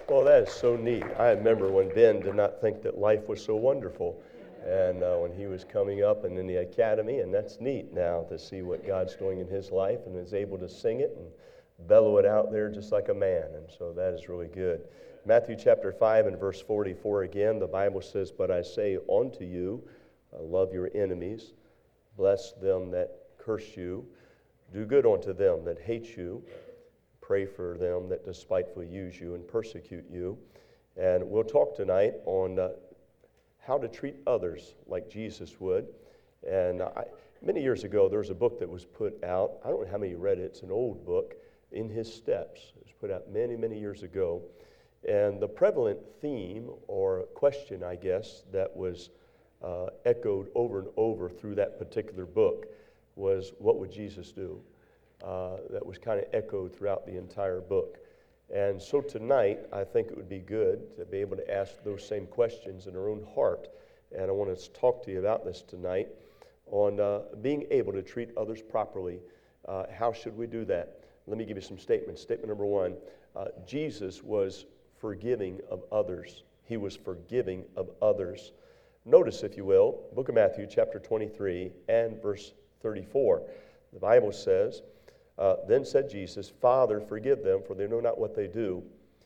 Well, that is so neat. I remember when Ben did not think that life was so wonderful, and when he was coming up and in the academy, and that's neat now to see what God's doing in his life and is able to sing it and bellow it out there just like a man, and so that is really good. Matthew chapter 5 and verse 44 again, the Bible says, "But I say unto you, love your enemies, bless them that curse you, do good unto them that hate you, pray for them that despitefully use you and persecute you." And we'll talk tonight on how to treat others like Jesus would. And many years ago, there was a book that was put out. I don't know how many read it. It's an old book, In His Steps. It was put out many, many years ago. And the prevalent theme or question, I guess, that was echoed over and over through that particular book was, what would Jesus do? That was kind of echoed throughout the entire book. And so tonight, I think it would be good to be able to ask those same questions in our own heart. And I want to talk to you about this tonight on being able to treat others properly. How should we do that? Let me give you some statements. Statement number one, Jesus was forgiving of others. He was forgiving of others. Notice, if you will, book of Matthew, chapter 23 and verse 34. The Bible says, "Then said Jesus, Father, forgive them, for they know not what they do.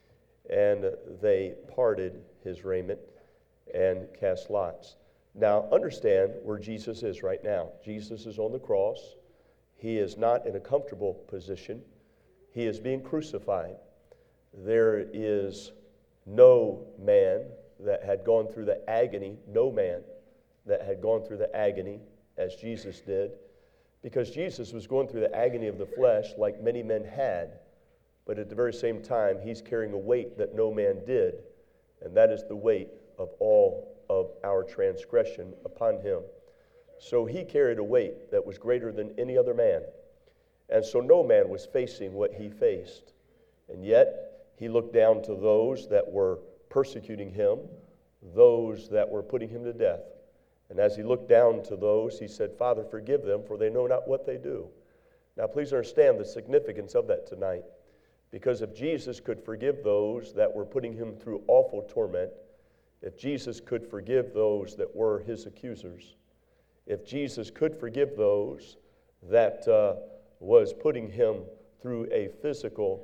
And they parted his raiment and cast lots." Now, understand where Jesus is right now. Jesus is on the cross. He is not in a comfortable position. He is being crucified. There is no man that had gone through the agony, no man that had gone through the agony as Jesus did, because Jesus was going through the agony of the flesh like many men had, but at the very same time, he's carrying a weight that no man did, and that is the weight of all of our transgression upon him. So he carried a weight that was greater than any other man, and so no man was facing what he faced, and yet he looked down to those that were persecuting him, those that were putting him to death. And as he looked down to those, he said, Father, forgive them, for they know not what they do. Now, please understand the significance of that tonight. Because if Jesus could forgive those that were putting him through awful torment, if Jesus could forgive those that were his accusers, if Jesus could forgive those that was putting him through a physical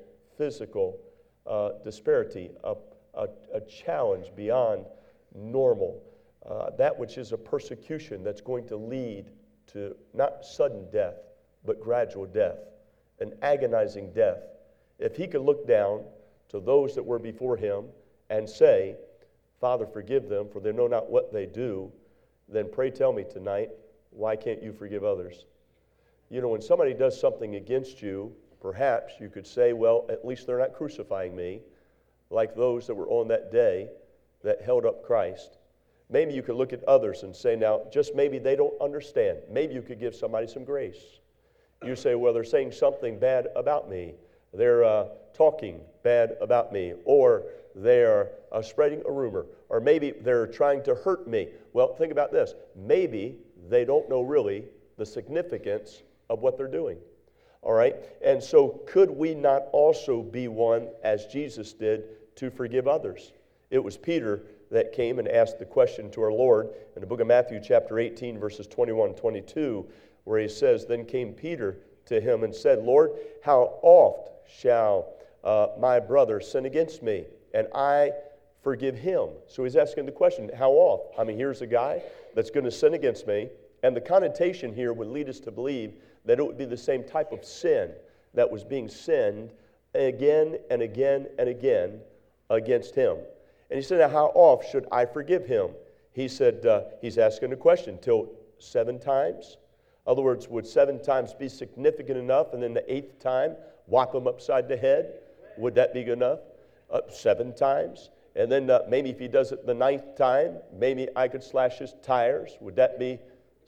disparity, a challenge beyond normal, that which is a persecution that's going to lead to not sudden death, but gradual death, an agonizing death. If he could look down to those that were before him and say, Father, forgive them, for they know not what they do, then pray tell me tonight, why can't you forgive others? You know, when somebody does something against you, perhaps you could say, well, at least they're not crucifying me, like those that were on that day that held up Christ. Maybe you could look at others and say, now, just maybe they don't understand. Maybe you could give somebody some grace. You say, well, they're saying something bad about me. They're talking bad about me. Or they're spreading a rumor. Or maybe they're trying to hurt me. Well, think about this. Maybe they don't know really the significance of what they're doing. All right? And so could we not also be one, as Jesus did, to forgive others? It was Peter that came and asked the question to our Lord in the book of Matthew chapter 18, verses 21 and 22, where he says, Then came Peter to him and said, Lord, how oft shall my brother sin against me, and I forgive him? So he's asking the question, how oft? I mean, here's a guy that's going to sin against me, and the connotation here would lead us to believe that it would be the same type of sin that was being sinned again and again and again against him. And he said, now how oft should I forgive him? He said, he's asking a question, till 7 times? In other words, would 7 times be significant enough, and then the 8th time, whop him upside the head? Would that be good enough? 7 times? And then maybe if he does it the 9th time, maybe I could slash his tires. Would that be,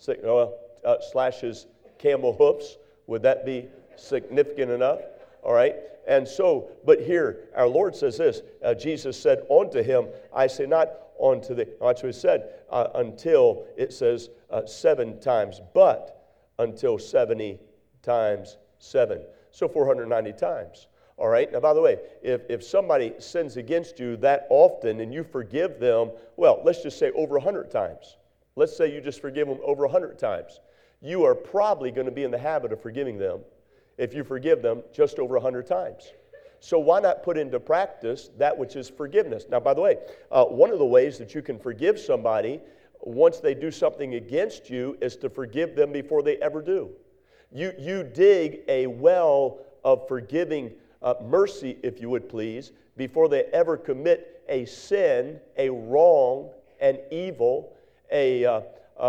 slash his camel hoofs? Would that be significant enough? All right? And so, but here, our Lord says this, Jesus said unto him, I say not unto thee, that's what he said, until it says 7 times, but until 70 times 7. So 490 times. All right? Now, by the way, if somebody sins against you that often and you forgive them, well, let's just say over 100 times. Let's say you just forgive them over 100 times. You are probably going to be in the habit of forgiving them if you forgive them just over 100 times. So why not put into practice that which is forgiveness? Now, by the way, one of the ways that you can forgive somebody once they do something against you is to forgive them before they ever do. You dig a well of forgiving mercy, if you would please, before they ever commit a sin, a wrong, an evil, an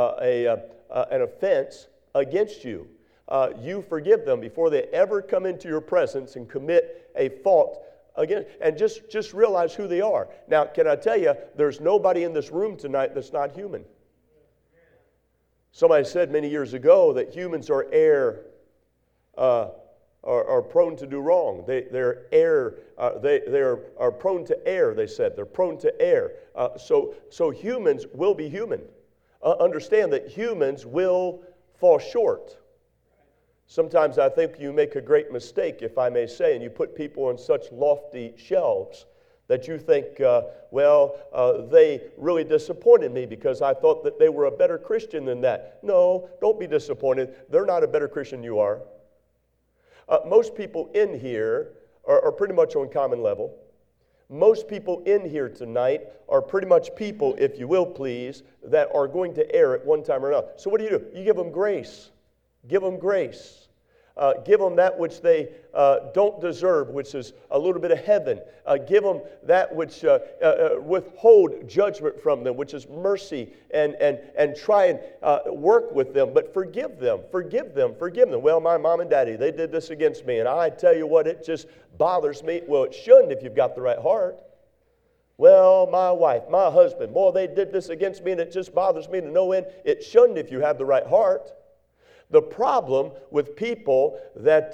offense against you. You forgive them before they ever come into your presence and commit a fault again. And just realize who they are. Now, can I tell you, there's nobody in this room tonight that's not human. Somebody said many years ago that humans are are prone to do wrong. They are prone to err, they said. They're prone to err. So humans will be human. Understand that humans will fall short. Sometimes I think you make a great mistake, if I may say, and you put people on such lofty shelves that you think, they really disappointed me because I thought that they were a better Christian than that. No, don't be disappointed. They're not a better Christian than you are. Most people in here are pretty much on common level. Most people in here tonight are pretty much people, if you will please, that are going to err at one time or another. So what do? You give them grace. Give them grace. Give them that which they don't deserve, which is a little bit of heaven. Give them that which withhold judgment from them, which is mercy, and try and work with them. But forgive them. Well, my mom and daddy, they did this against me, and I tell you what, it just bothers me. Well, it shouldn't if you've got the right heart. Well, my wife, my husband, boy, they did this against me, and it just bothers me to no end. It shouldn't if you have the right heart. The problem with people that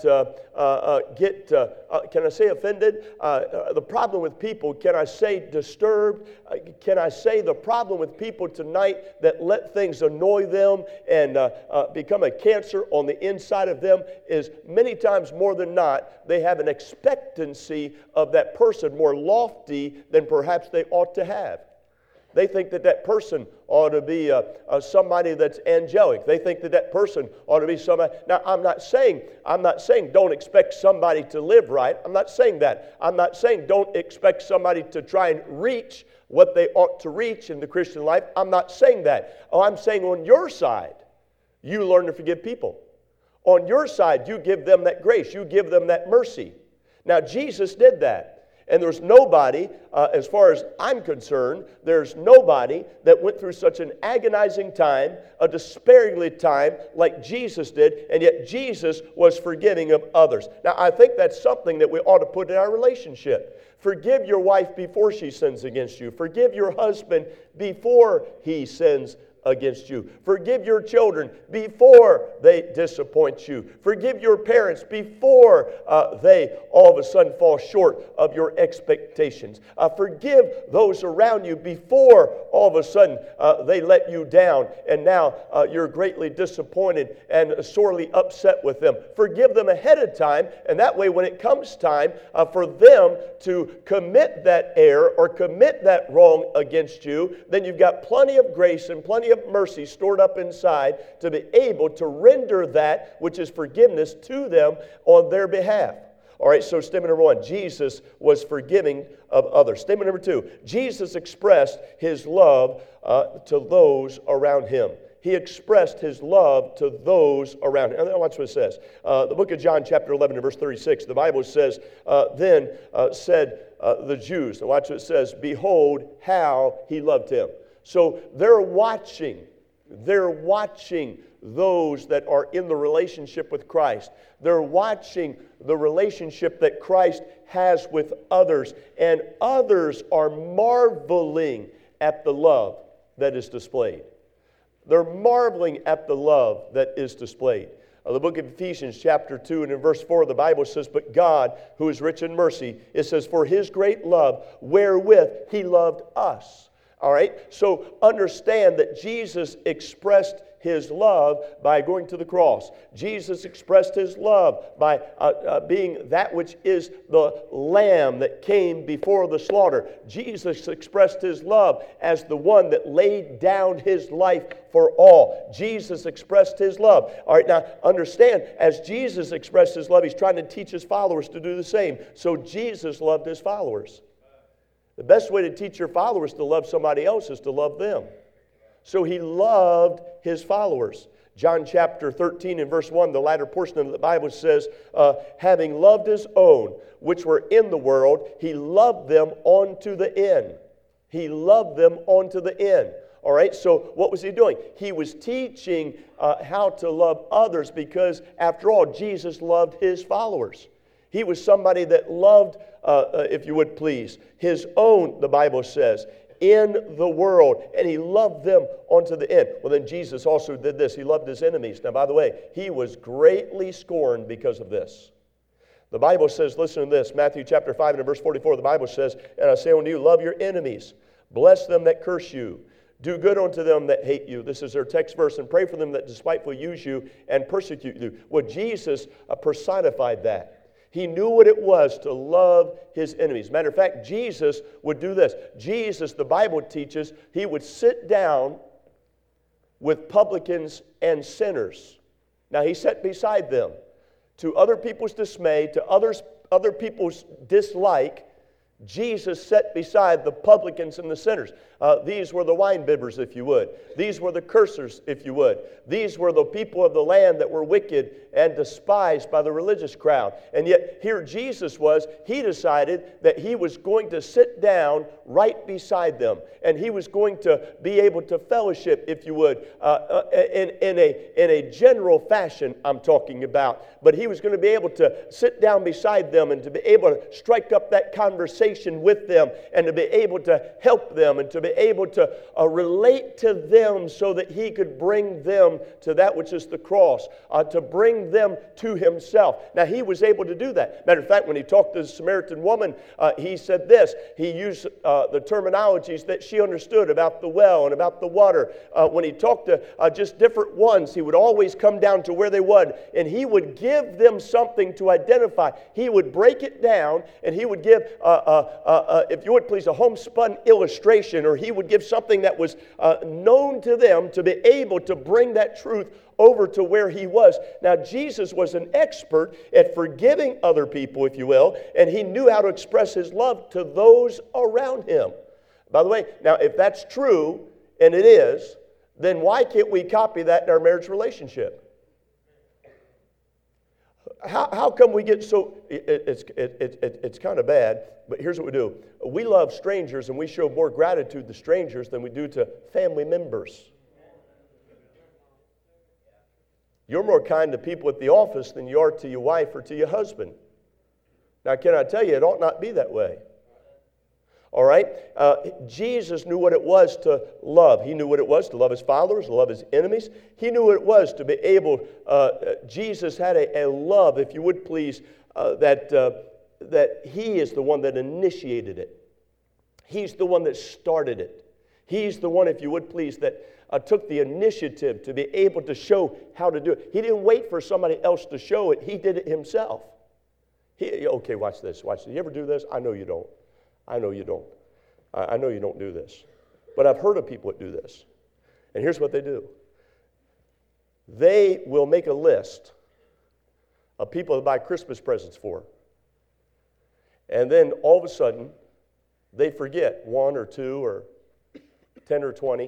get, can I say offended? The problem with people, can I say disturbed? Can I say the problem with people tonight that let things annoy them and become a cancer on the inside of them is many times more than not, they have an expectancy of that person more lofty than perhaps they ought to have. They think that person ought to be somebody that's angelic. They think that person ought to be somebody. Now, I'm not saying don't expect somebody to live right. I'm not saying that. I'm not saying don't expect somebody to try and reach what they ought to reach in the Christian life. I'm not saying that. Oh, I'm saying on your side, you learn to forgive people. On your side, you give them that grace. You give them that mercy. Now, Jesus did that. And there's nobody, as far as I'm concerned, there's nobody that went through such an agonizing time, a despairingly time like Jesus did, and yet Jesus was forgiving of others. Now, I think that's something that we ought to put in our relationship. Forgive your wife before she sins against you. Forgive your husband before he sins against you. Forgive your children before they disappoint you. Forgive your parents before they all of a sudden fall short of your expectations. Forgive those around you before all of a sudden they let you down and now you're greatly disappointed and sorely upset with them. Forgive them ahead of time, and that way when it comes time for them to commit that error or commit that wrong against you, then you've got plenty of grace and plenty of mercy stored up inside to be able to render that which is forgiveness to them on their behalf. All right, so statement number one, Jesus was forgiving of others. Statement number two, Jesus expressed his love to those around him. He expressed his love to those around him. And then watch what it says. The book of John, chapter 11, and verse 36, the Bible says, then said the Jews, and watch what it says, behold how he loved him. So they're watching those that are in the relationship with Christ. They're watching the relationship that Christ has with others, and others are marveling at the love that is displayed. They're marveling at the love that is displayed. The book of Ephesians chapter 2 and in verse 4 the Bible says, but God, who is rich in mercy, it says, for his great love wherewith he loved us. All right, so understand that Jesus expressed his love by going to the cross. Jesus expressed his love by being that which is the lamb that came before the slaughter. Jesus expressed his love as the one that laid down his life for all. Jesus expressed his love. All right, now understand, as Jesus expressed his love, he's trying to teach his followers to do the same. So Jesus loved his followers. The best way to teach your followers to love somebody else is to love them. So he loved his followers. John chapter 13 and verse 1, the latter portion of the Bible says, having loved his own, which were in the world, he loved them unto the end. He loved them unto the end. All right, so what was he doing? He was teaching how to love others because, after all, Jesus loved his followers. He was somebody that loved, if you would please, his own, the Bible says, in the world, and he loved them unto the end. Well, then Jesus also did this. He loved his enemies. Now, by the way, he was greatly scorned because of this. The Bible says, listen to this, Matthew chapter 5 and verse 44, the Bible says, and I say unto you, love your enemies, bless them that curse you, do good unto them that hate you. This is our text verse. And pray for them that despitefully use you and persecute you. Well, Jesus personified that. He knew what it was to love his enemies. Matter of fact, Jesus would do this. Jesus, the Bible teaches, he would sit down with publicans and sinners. Now, he sat beside them. To other people's dismay, to other people's dislike, Jesus sat beside the publicans and the sinners. These were the wine bibbers, if you would. These were the cursers, if you would. These were the people of the land that were wicked and despised by the religious crowd. And yet here Jesus was. He decided that he was going to sit down right beside them. And he was going to be able to fellowship, if you would, in a general fashion, I'm talking about. But he was going to be able to sit down beside them and to be able to strike up that conversation with them and to be able to help them and to be able to relate to them so that he could bring them to that which is the cross, to bring them to himself. Now, he was able to do that. Matter of fact, when he talked to the Samaritan woman, he said this. He used the terminologies that she understood about the well and about the water. When he talked to just different ones, he would always come down to where they would, and he would give them something to identify. He would break it down, and he would give, if you would please, a homespun illustration, or he would give something that was known to them to be able to bring that truth over to where he was. Now, Jesus was an expert at forgiving other people, if you will, and he knew how to express his love to those around him. By the way, now, if that's true, and it is, then why can't we copy that in our marriage relationship? How come we get so, it's kind of bad, but here's what we do. We love strangers and we show more gratitude to strangers than we do to family members. You're more kind to people at the office than you are to your wife or to your husband. Now, can I tell you, it ought not be that way. All right? Jesus knew what it was to love. He knew what it was to love his followers, to love his enemies. He knew what it was to be able, Jesus had a love, if you would please, that he is the one that initiated it. He's the one that started it. He's the one, if you would please, that took the initiative to be able to show how to do it. He didn't wait for somebody else to show it. He did it himself. Okay, watch this. Watch this. You ever do this? I know you don't. I know you don't. I know you don't do this. But I've heard of people that do this. And here's what they do. They will make a list of people to buy Christmas presents for. And then all of a sudden, they forget 1 or 2 or 10 or 20.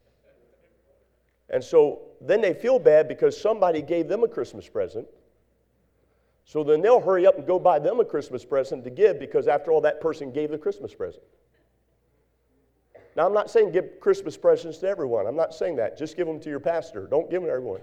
And so then they feel bad because somebody gave them a Christmas present. So then they'll hurry up and go buy them a Christmas present to give because after all, that person gave the Christmas present. Now, I'm not saying give Christmas presents to everyone. I'm not saying that. Just give them to your pastor. Don't give them to everyone.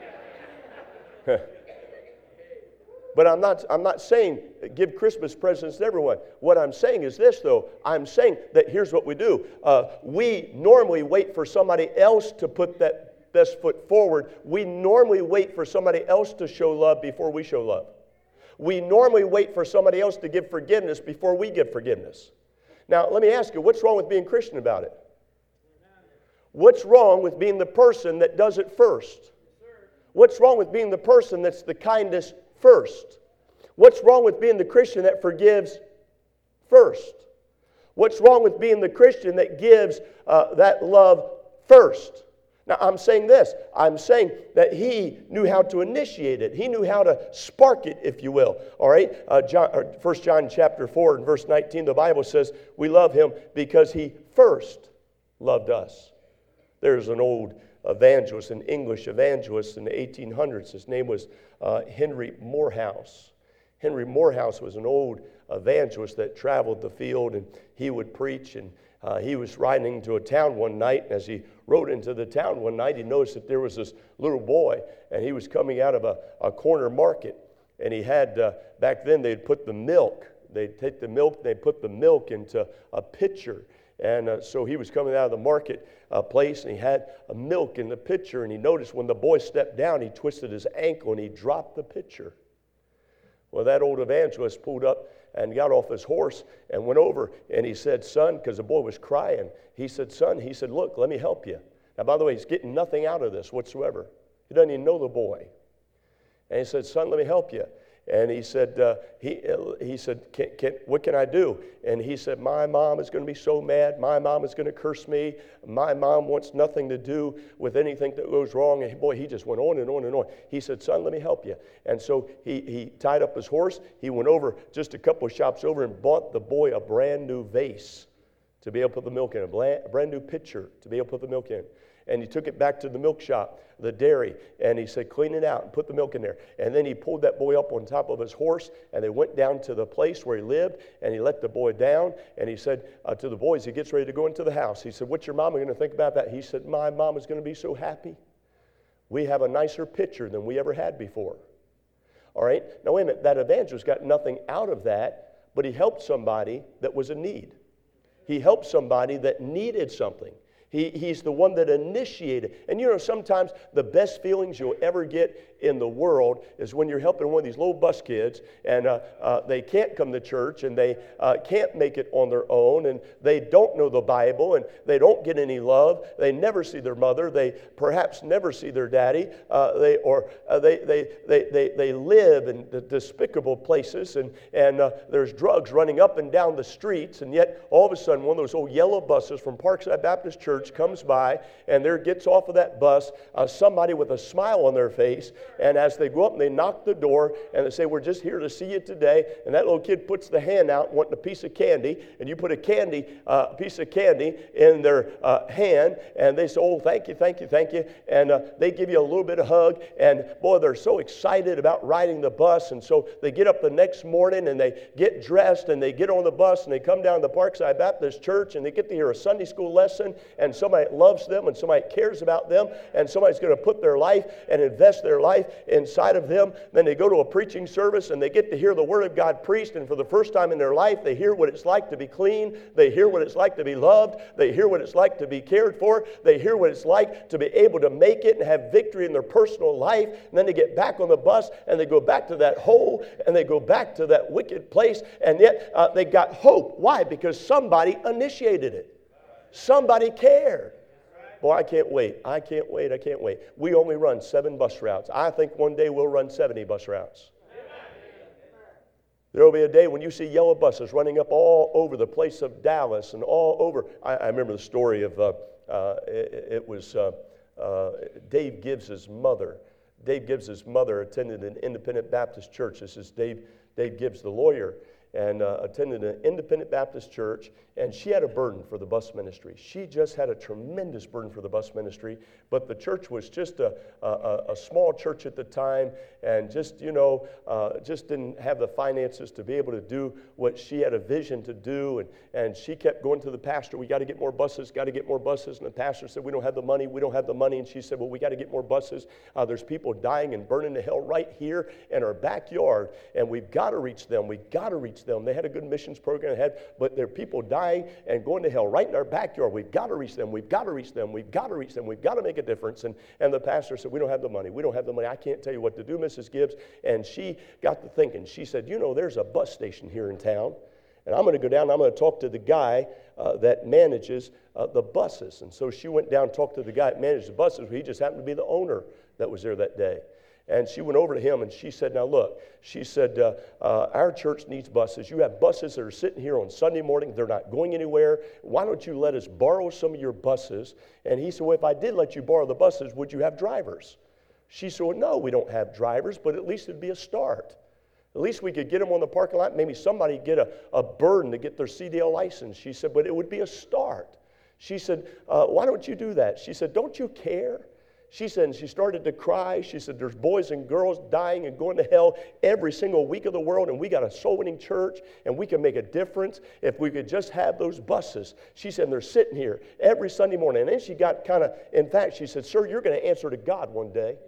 But I'm not saying give Christmas presents to everyone. What I'm saying is this, though. I'm saying that here's what we do. We normally wait for somebody else to put that best foot forward. We normally wait for somebody else to show love before we show love. We normally wait for somebody else to give forgiveness before we give forgiveness. Now, let me ask you, what's wrong with being Christian about it? What's wrong with being the person that does it first? What's wrong with being the person that's the kindest first? What's wrong with being the Christian that forgives first? What's wrong with being the Christian that gives that love first? Now, I'm saying this. I'm saying that he knew how to initiate it. He knew how to spark it, if you will. All right? 1 John chapter 4 and verse 19, the Bible says, we love him because he first loved us. There's an old evangelist, an English evangelist in the 1800s. His name was Henry Morehouse. Henry Morehouse was an old evangelist that traveled the field, and he would preach, and he was riding into a town one night, and as he rode into the town one night, he noticed that there was this little boy, and he was coming out of a corner market, and he had, back then they'd put the milk, they'd take the milk, they'd put the milk into a pitcher, and so he was coming out of the market place, and he had a milk in the pitcher, and he noticed when the boy stepped down, he twisted his ankle, and he dropped the pitcher. Well, that old evangelist pulled up and got off his horse and went over, and he said, son, because the boy was crying, he said, son, he said, look, let me help you. Now, by the way, he's getting nothing out of this whatsoever. He doesn't even know the boy. And he said, son, let me help you. And he said, he said, what can I do? And he said, my mom is going to be so mad. My mom is going to curse me. My mom wants nothing to do with anything that goes wrong. And boy, he just went on and on and on. He said, son, let me help you. And so he tied up his horse. He went over just a couple of shops over and bought the boy a brand new vase to be able to put the milk in, a brand new pitcher to be able to put the milk in. And he took it back to the milk shop, the dairy, and he said, clean it out and put the milk in there. And then he pulled that boy up on top of his horse, and they went down to the place where he lived, and he let the boy down, and he said to the boys, he gets ready to go into the house. He said, what's your mama going to think about that? He said, my mama's going to be so happy. We have a nicer pitcher than we ever had before. All right? Now, wait a minute. That evangelist got nothing out of that, but he helped somebody that was in need. He helped somebody that needed something. He's the one that initiated. And you know, sometimes the best feelings you'll ever get in the world is when you're helping one of these little bus kids, and they can't come to church, and they can't make it on their own, and they don't know the Bible, and they don't get any love. They never see their mother. They perhaps never see their daddy. They live in the despicable places, and there's drugs running up and down the streets, and yet all of a sudden one of those old yellow buses from Parkside Baptist Church comes by, and there gets off of that bus somebody with a smile on their face, and as they go up and they knock the door and they say, we're just here to see you today, and that little kid puts the hand out wanting a piece of candy, and you put a piece of candy in their hand, and they say, oh, thank you, thank you, thank you, and they give you a little bit of hug, and boy, they're so excited about riding the bus, and so they get up the next morning and they get dressed and they get on the bus and they come down to Parkside Baptist Church and they get to hear a Sunday school lesson, and somebody that loves them and somebody that cares about them, and somebody's going to put their life and invest their life inside of them. Then they go to a preaching service and they get to hear the Word of God preached, and for the first time in their life they hear what it's like to be clean, they hear what it's like to be loved, they hear what it's like to be cared for, they hear what it's like to be able to make it and have victory in their personal life, and then they get back on the bus and they go back to that hole and they go back to that wicked place, and yet they got hope. Why? Because somebody initiated it. Somebody cared. Boy, I can't wait. I can't wait. I can't wait. We only run 7 bus routes. I think one day we'll run 70 bus routes. There will be a day when you see yellow buses running up all over the place of Dallas and all over. I remember the story of, it was Dave Gibbs' mother. Dave Gibbs' mother attended an independent Baptist church. This is Dave Gibbs, the lawyer, and attended an independent Baptist church, and she had a burden for the bus ministry. She just had a tremendous burden for the bus ministry, but the church was just a small church at the time, and just didn't have the finances to be able to do what she had a vision to do, and she kept going to the pastor, we got to get more buses, and the pastor said, we don't have the money, and she said, well, we got to get more buses. There's people dying and burning to hell right here in our backyard, and we've got to reach them. They had a good missions program, but there are people dying and going to hell right in our backyard. We've got to reach them. We've got to make a difference. And the pastor said, we don't have the money. I can't tell you what to do, Mrs. Gibbs. And she got to thinking. She said, there's a bus station here in town. and I'm going to go down and I'm going to talk to the guy that manages the buses. And so she went down and talked to the guy that managed the buses. He just happened to be the owner that was there that day. And she went over to him and she said, now look, she said, our church needs buses. You have buses that are sitting here on Sunday morning. They're not going anywhere. Why don't you let us borrow some of your buses? And he said, well, if I did let you borrow the buses, would you have drivers? She said, well, no, we don't have drivers, but at least it'd be a start. At least we could get them on the parking lot. Maybe somebody get a burden to get their CDL license. She said, but it would be a start. She said, why don't you do that? She said, don't you care? She said, and she started to cry. She said, there's boys and girls dying and going to hell every single week of the world, and we got a soul-winning church, and we can make a difference if we could just have those buses. She said, and they're sitting here every Sunday morning. And then she got kind of, in fact, she said, sir, you're going to answer to God one day.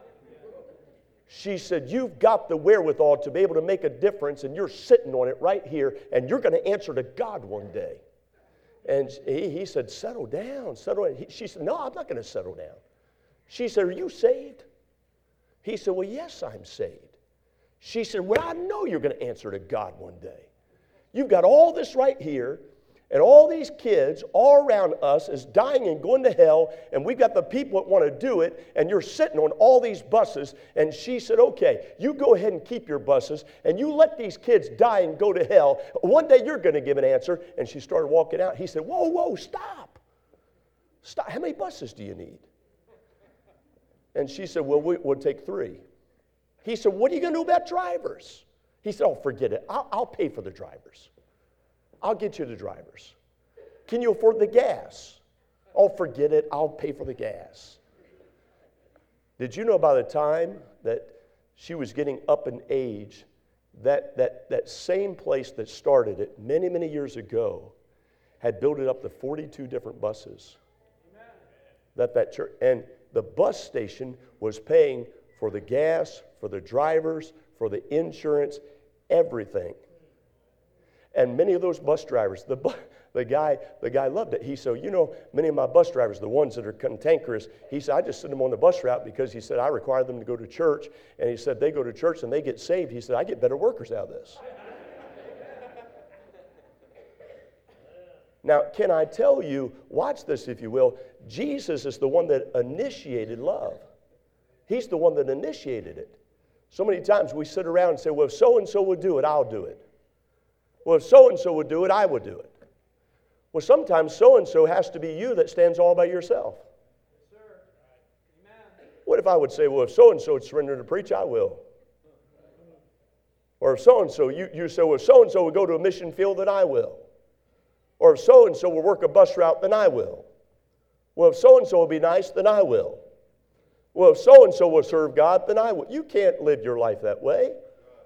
She said, you've got the wherewithal to be able to make a difference, and you're sitting on it right here, and you're going to answer to God one day. And he said, settle down, settle down. She said, no, I'm not going to settle down. She said, are you saved? He said, well, yes, I'm saved. She said, well, I know you're going to answer to God one day. You've got all this right here, and all these kids all around us is dying and going to hell, and we've got the people that want to do it, and you're sitting on all these buses. And she said, okay, you go ahead and keep your buses, and you let these kids die and go to hell. One day you're going to give an answer. And she started walking out. He said, whoa, stop. Stop. How many buses do you need? And she said, well, we'll take 3. He said, what are you going to do about drivers? He said, oh, forget it. I'll pay for the drivers. I'll get you the drivers. Can you afford the gas? Oh, forget it. I'll pay for the gas. Did you know by the time that she was getting up in age, that same place that started it many, many years ago had built it up to 42 different buses. That church, and the bus station was paying for the gas, for the drivers, for the insurance, everything. And many of those bus drivers, the guy loved it. He said, you know, many of my bus drivers, the ones that are cantankerous, he said, I just send them on the bus route because he said, I require them to go to church. And he said, they go to church and they get saved. He said, I get better workers out of this. Now, can I tell you, watch this if you will, Jesus is the one that initiated love. He's the one that initiated it. So many times we sit around and say, well, if so-and-so would do it, I'll do it. Well, if so-and-so would do it, I would do it. Well, sometimes so-and-so has to be you that stands all by yourself. Yes, sir. Amen. What if I would say, well, if so-and-so would surrender to preach, I will. Or if so-and-so, you say, well, if so-and-so would go to a mission field, then I will. Or if so-and-so will work a bus route, then I will. Well, if so-and-so will be nice, then I will. Well, if so-and-so will serve God, then I will. You can't live your life that way.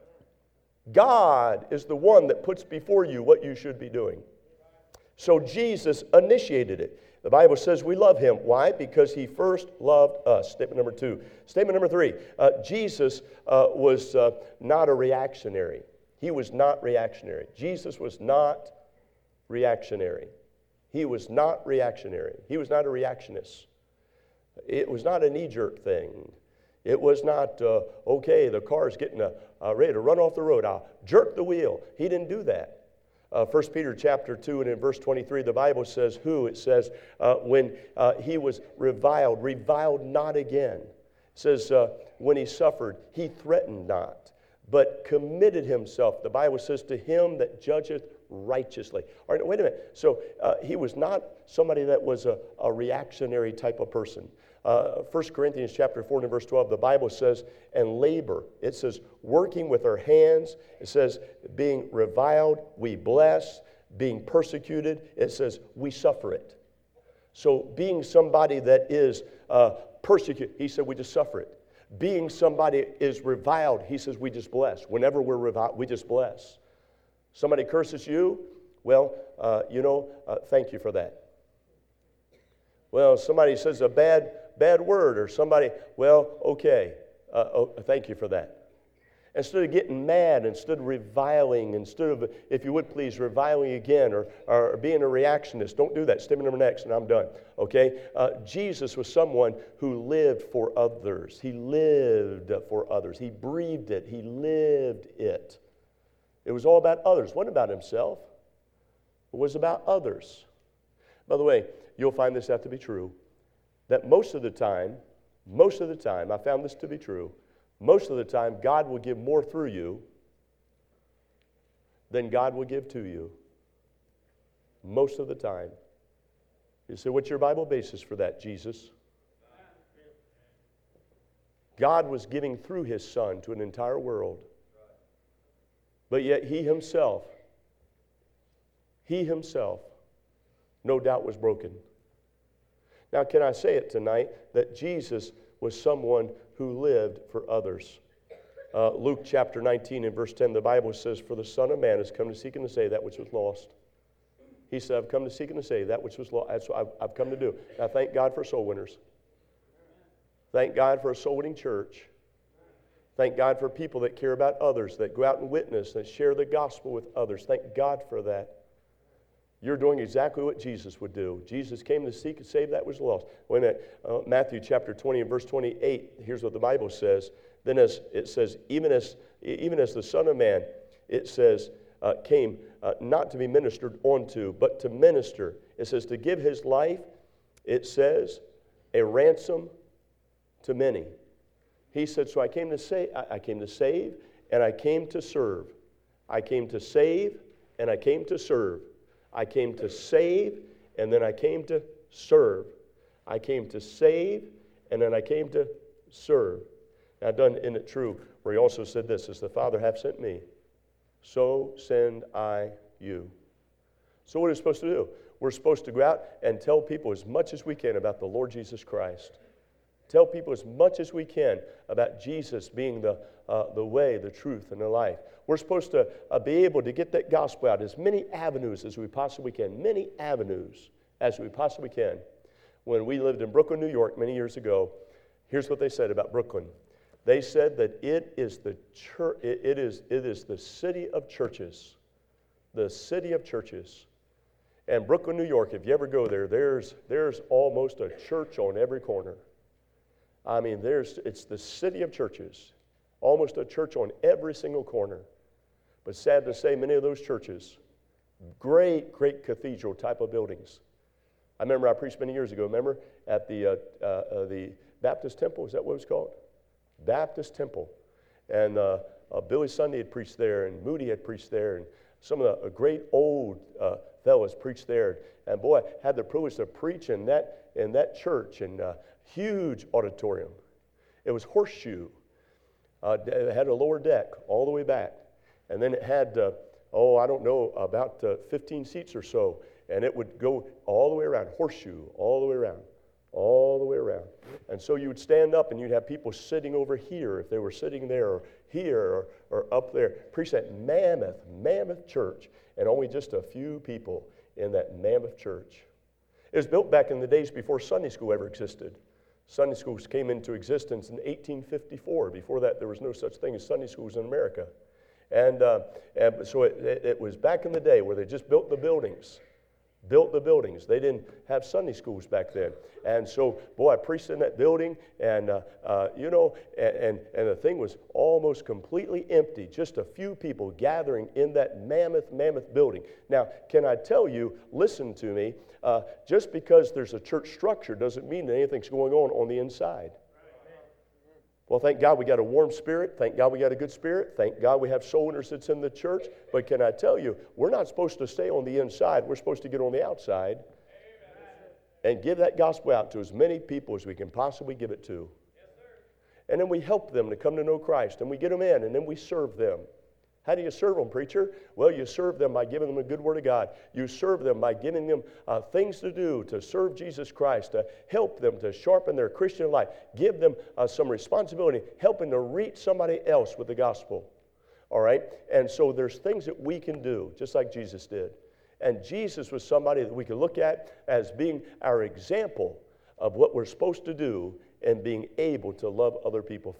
God is the one that puts before you what you should be doing. So Jesus initiated it. The Bible says we love him. Why? Because he first loved us. Statement number 2. Statement number 3. Jesus was not a reactionary. He was not reactionary. Jesus was not reactionary. He was not reactionary. He was not a reactionist. It was not a knee-jerk thing. It was not, okay, the car's getting ready to run off the road. I'll jerk the wheel. He didn't do that. 1 Peter chapter 2 and in verse 23, the Bible says who? It says when he was reviled not again. It says when he suffered, he threatened not, but committed himself. The Bible says to him that judgeth righteously. All right, wait a minute. So he was not somebody that was a reactionary type of person. 1 Corinthians chapter 4 and verse 12, the Bible says, and labor. It says, working with our hands. It says, being reviled, we bless. Being persecuted, it says, we suffer it. So being somebody that is persecuted, he said, we just suffer it. Being somebody is reviled, he says, we just bless. Whenever we're reviled, we just bless. Somebody curses you, well, thank you for that. Well, somebody says a bad word, or somebody, well, okay, thank you for that. Instead of getting mad, instead of reviling, instead of, if you would please, reviling again, or being a reactionist, don't do that. Statement number next, and I'm done, okay? Jesus was someone who lived for others. He lived for others. He breathed it. He lived it. It was all about others. It wasn't about himself. It was about others. By the way, you'll find this out to be true, that most of the time, I found this to be true, most of the time God will give more through you than God will give to you. Most of the time. You say, what's your Bible basis for that, Jesus? God was giving through his Son to an entire world. But yet he himself, no doubt was broken. Now, can I say it tonight that Jesus was someone who lived for others? Luke chapter 19 and verse 10, the Bible says, for the Son of Man has come to seek and to save that which was lost. He said, I've come to seek and to save that which was lost. That's what I've come to do. Now, thank God for soul winners. Thank God for a soul-winning church. Thank God for people that care about others, that go out and witness, that share the gospel with others. Thank God for that. You're doing exactly what Jesus would do. Jesus came to seek and save that which was lost. Wait a minute. Matthew chapter 20 and verse 28, here's what the Bible says. Then as it says, even as the Son of Man, it says, came not to be ministered unto, but to minister. It says to give his life, it says, a ransom to many. He said, so I came to save and I came to serve. I came to save and I came to serve. I came to save and then I came to serve. I came to save and then I came to serve. Now, isn't it true where he also said this, as the Father hath sent me, so send I you. So what are we supposed to do? We're supposed to go out and tell people as much as we can about the Lord Jesus Christ. Tell people as much as we can about Jesus being the way, the truth, and the life. We're supposed to be able to get that gospel out as many avenues as we possibly can. Many avenues as we possibly can. When we lived in Brooklyn, New York many years ago, here's what they said about Brooklyn. They said that it is the church. It is the city of churches. The city of churches. And Brooklyn, New York, if you ever go there, there's almost a church on every corner. I mean, it's the city of churches, almost a church on every single corner. But sad to say, many of those churches, great cathedral type of buildings. I remember I preached many years ago, at the Baptist Temple, is that what it was called? Baptist Temple. And Billy Sunday had preached there, and Moody had preached there, and some of the great old fellows preached there. And boy, I had the privilege to preach in that church, and huge auditorium. It was horseshoe. It had a lower deck all the way back. And then it had, about 15 seats or so. And it would go all the way around, horseshoe, all the way around. And so you would stand up and you'd have people sitting over here if they were sitting there, or here, or up there. Preach that mammoth church. And only just a few people in that mammoth church. It was built back in the days before Sunday school ever existed. Sunday schools came into existence in 1854. Before that, there was no such thing as Sunday schools in America. And so it was back in the day where they just built the buildings. They didn't have Sunday schools back then. And so, boy, I preached in that building, and the thing was almost completely empty. Just a few people gathering in that mammoth building. Now, can I tell you, listen to me, just because there's a church structure doesn't mean that anything's going on the inside. Well, thank God we got a warm spirit. Thank God we got a good spirit. Thank God we have soul winners that's in the church. But can I tell you, we're not supposed to stay on the inside. We're supposed to get on the outside. And give that gospel out to as many people as we can possibly give it to. And then we help them to come to know Christ. And we get them in, and then we serve them. How do you serve them, preacher? Well, you serve them by giving them a good word of God. You serve them by giving them things to do to serve Jesus Christ, to help them to sharpen their Christian life. Give them some responsibility, helping to reach somebody else with the gospel. All right? And so there's things that we can do, just like Jesus did. And Jesus was somebody that we could look at as being our example of what we're supposed to do and being able to love other people.